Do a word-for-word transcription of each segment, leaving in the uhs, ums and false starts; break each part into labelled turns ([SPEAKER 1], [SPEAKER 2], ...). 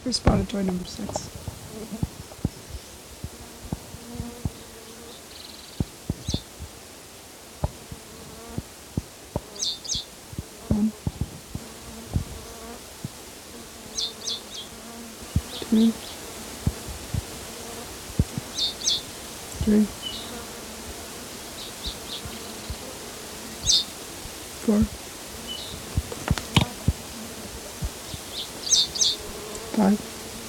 [SPEAKER 1] for spotted toy number six. One, two, three, four, five,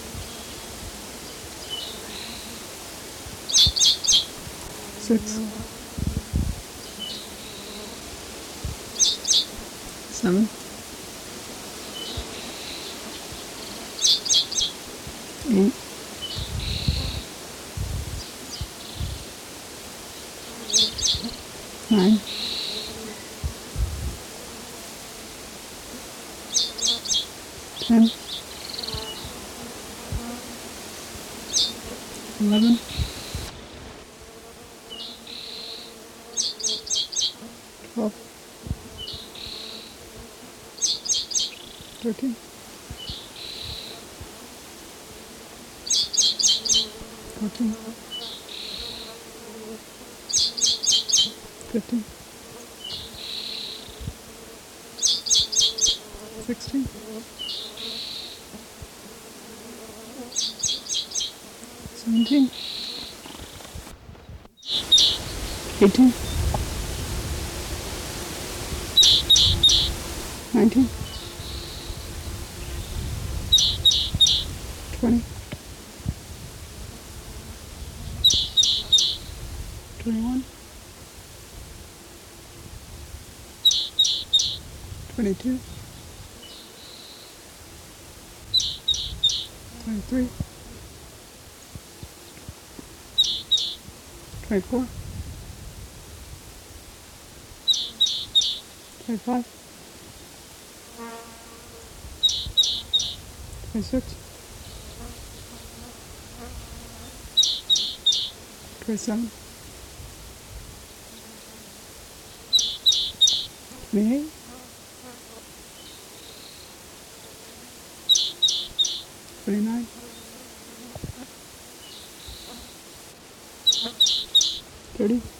[SPEAKER 1] six, seven, eight, nine, ten, eleven, twelve, thirteen, fourteen, fifteen, sixteen, seventeen, eighteen, nineteen, twenty, twenty-one, twenty-two, twenty-three, twenty-four, twenty-five, twenty-six, twenty-seven, twenty-eight, twenty-nine, thirty,